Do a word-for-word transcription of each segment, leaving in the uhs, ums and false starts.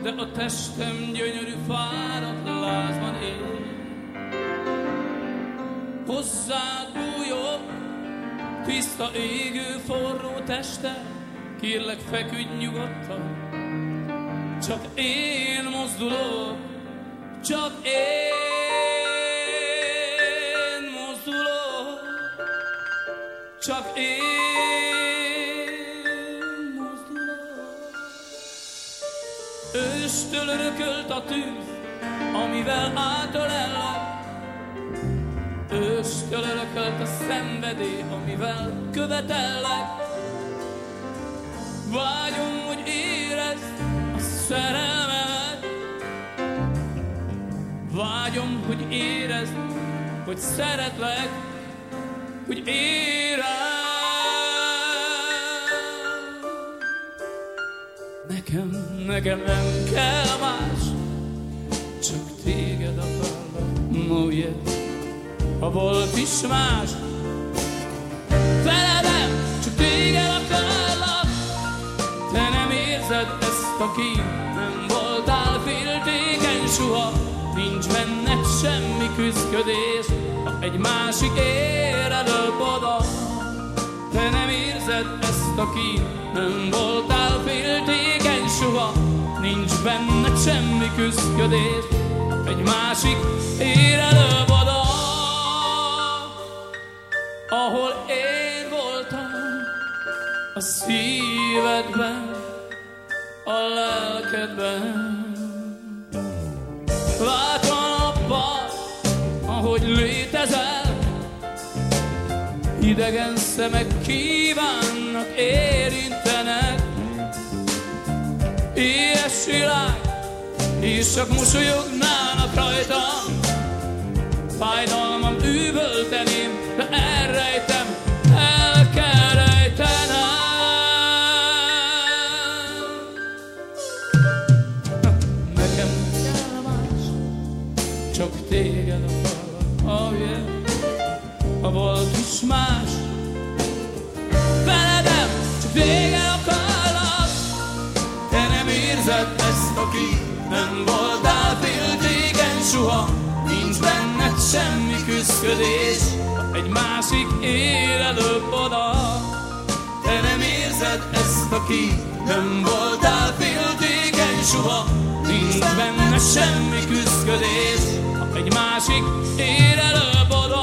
de a testem gyönyörű fáradt lázban él. Hozzád bújok, tiszta égő forró testem, kérlek feküdj nyugodtan. Csak én mozdulok, csak én mozdulok, csak én mozdulok. Őstől örökölt a tűz, amivel átölellek. Őstől örökölt a szenvedély, amivel követellek. Vágyom, hogy érezd a szerelmet. Vágyom, hogy érezd, hogy szeretlek, hogy érezd. Nekem, nekem nem kell más, csak téged akarlak, no yeah. Ha volt is más, feledem, csak téged akarlak. Te nem érzed ezt a kínt, nem voltál féltékeny soha. Nincs benned semmi küszködés, ha egy másik ér előbb oda. Te nem érzed ezt a kínt, nem voltál féltékeny soha. Nincs benned semmi küszködés, ha egy másik ér előbb oda. Ahol én voltam, a szívedben, a lelkedben. Látom a nappal, ahogy létezel, idegen szemek kívánnak, érintenek. Éhes világ, és csak mosolyognának rajtam. Fájdalmam üvölteném, de elrejtem, el kell rejtenem. Nekem kell más, csak téged akarlak, oh yeah. Ha volt is más, feledem, csak téged akarlak. Te nem érzed ezt a kínt, nem voltál féltékeny soha. Nincs benned semmi küszködés, egy másik ér előbb oda. Te nem érzed ezt a kínt, nem voltál féltékeny soha. Nincs benned semmi küszködés, egy másik ér előbb oda.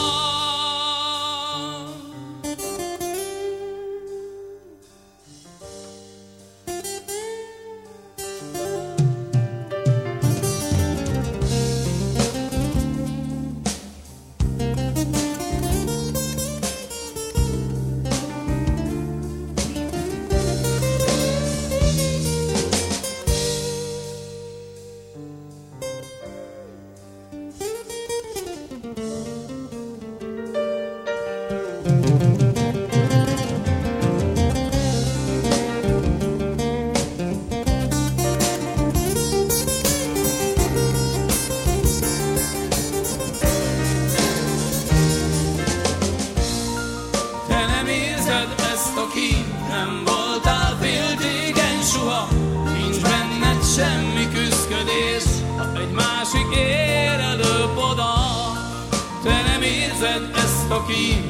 Nem voltál féltékeny soha, nincs benned semmi küszködés, ha egy másik ér előbb oda. Te nem érzed ezt a kínt,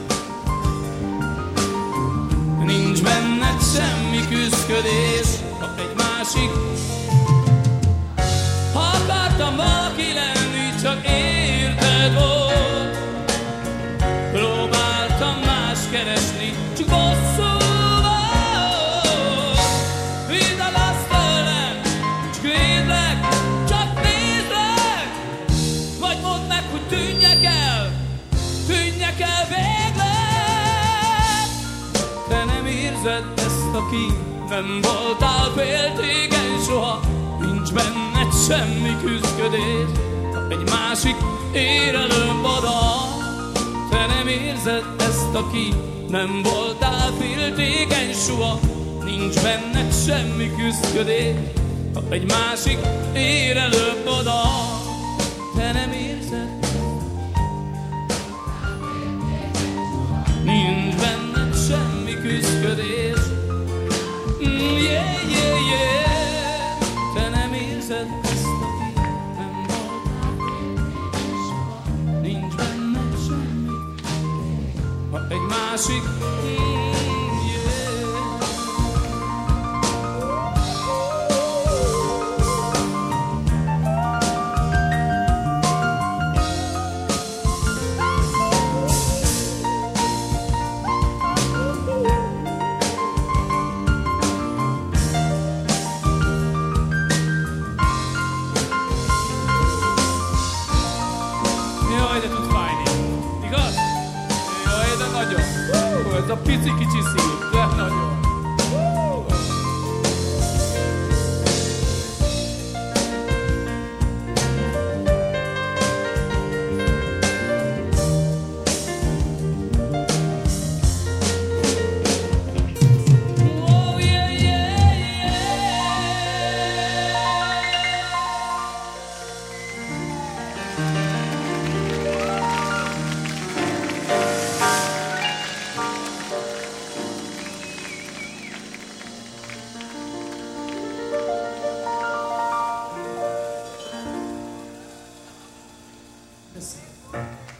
nincs benned semmi küszködés, ha egy másik. Ha akartam valaki lenni, csak érted volt. Próbáltam más keresni, csak bosszú. Tűnjek el, tűnjek el végleg. Te nem érzed ezt a kínt, nem voltál féltékeny soha. Nincs benned semmi küszködés, egy másik ér előbb oda. Te nem érzed ezt a kínt, nem voltál féltékeny soha. Nincs benned semmi küszködés, egy másik ér előbb oda. Te nem érzed, nincs benned semmi küszködés. Mm, yeah, yeah, yeah. Te érzed ezt a hírt, nem voltál féltékeny soha, nincs benned semmi, ha egy másik mm, yeah. Jaj, de tud fájni, igaz? Jaj, de nagyon. Hú, ez a pici kicsi szív, de nagyon. Oh, yeah, yeah, yeah. Köszönöm.